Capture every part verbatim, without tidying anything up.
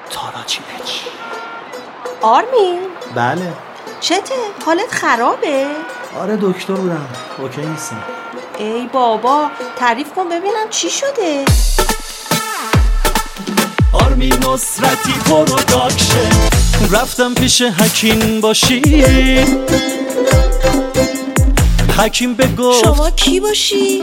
تاراچیپچ. آرمین بله. چته؟ حالت خرابه؟ آره دکتر بودم، اوکی نیستم. ای بابا تعریف کن ببینم چی شده. آرمین نصرتی پروداکشن، رفتم پیش حکیم باشی. حکیم بگفت شما کی باشی؟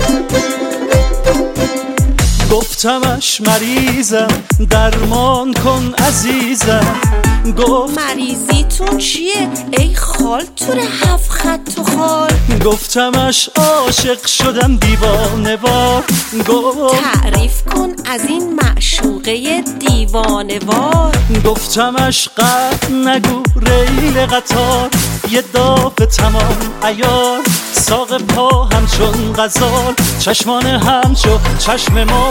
گفتمش مریضم، درمان کن عزیزم. گفت مریضیتون چیه؟ ای خال تور هفت خط و خال. گفتمش عاشق شدم دیوانه وار. گفت تعریف کن از این معشوقه دیوانه وار. گفتمش قد نگو ریل قطار، یه دافه تمام عیار. ساق پا همچون غزال، چشمان همچو چشم ما.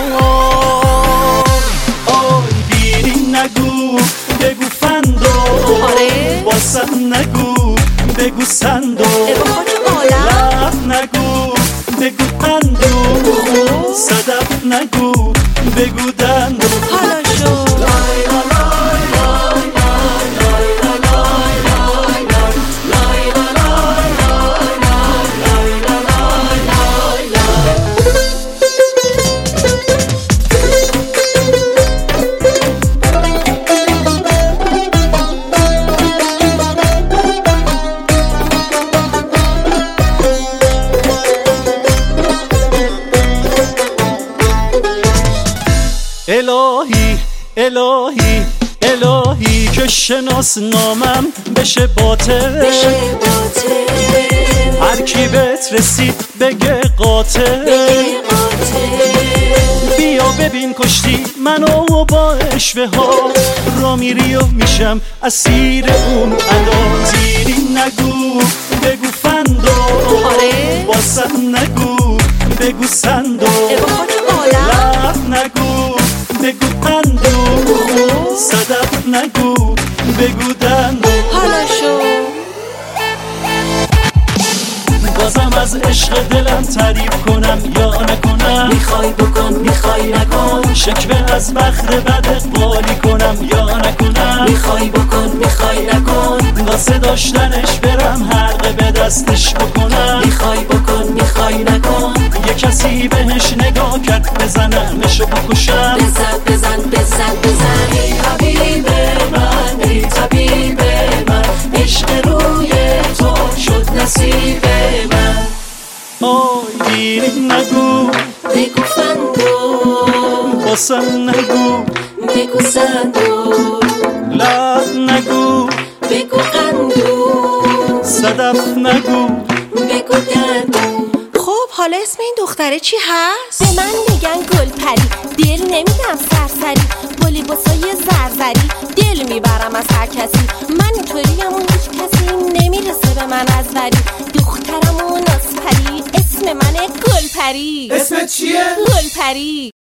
آی بیری نگو بگو فندو، آره واسم نگو بگو سندو. لب نگو بگو پندو، صدف نگو بگو دندو. حالا شو الهی الهی الهی که شناس نامم بشه باطل. هر کی بهت رسید بگه قاتل. بیا ببین کشتی منو با اشوه ها، را میری و میشم اسیر اون ادا. زیری نگو بگو فندو، واسم نگو بگو سندو. لب نگو بگو پندو، صدف نگو بگو دندو. حالا شو بازم از عشق دلم تعریف کنم یا نکنم. میخوای بکن میخوای نکن، شکوه از بخت بد اقبالی کنم یا نکنم. میخوای بکن میخوای نکن، واسه داشتنش برم حلقه به دستش بکنم. میخوای بکن میخوای نکن، یه کسی بهش نگاه کرد بزنمشو بکشم. بزن بزن بزن بزن. ای حبیب من ای طبیب من، عشق روی تو شد نصیب من. آی بیری نگو بگو فندو، واسم نگو بگو سندو. لب نگو بگو قندو، صدف نگو بگو دندو. خب حالا اسم این دختره چی هست؟ به من میگن گل پری، دل نمیدم سرسری. با لباسای زرزری دل میبرم از هر کسی. من اینطوریم و هیچ کسی نمیرسه به من از وری. دخترم و نازپری، اسم منه گل پری. اسمت چیه؟ گل پری.